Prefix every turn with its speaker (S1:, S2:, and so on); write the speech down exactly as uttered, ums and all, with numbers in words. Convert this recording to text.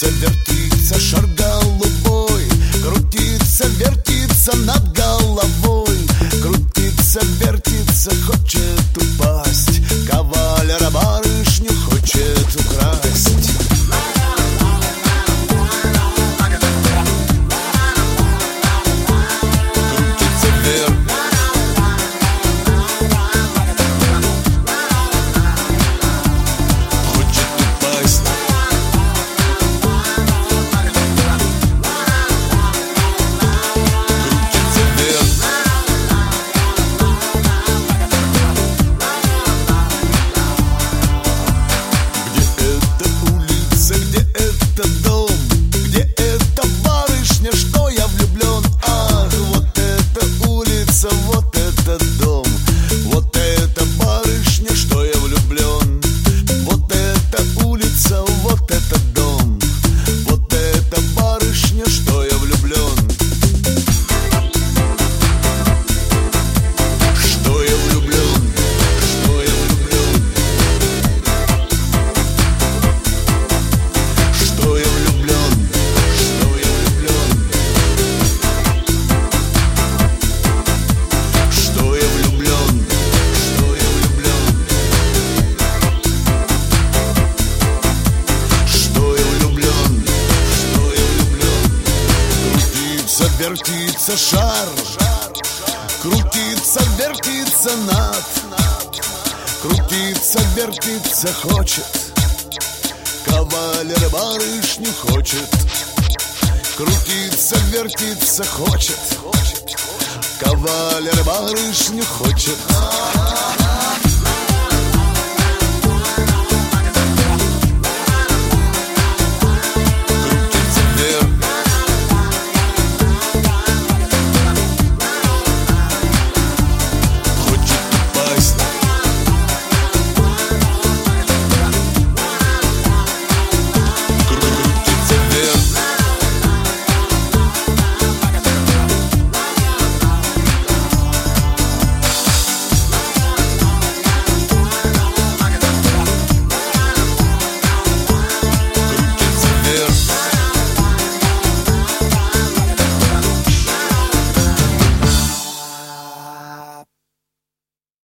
S1: Крутится, вертится шар голубой, крутится, вертится над головой, крутится, вертится, хочет упасть, кавалера барышню хочет украсть. Вертится шар, крутится, вертится над, крутится, вертится, хочет, кавалер барышню хочет. Крутится, вертится, хочет, кавалер барышню хочет.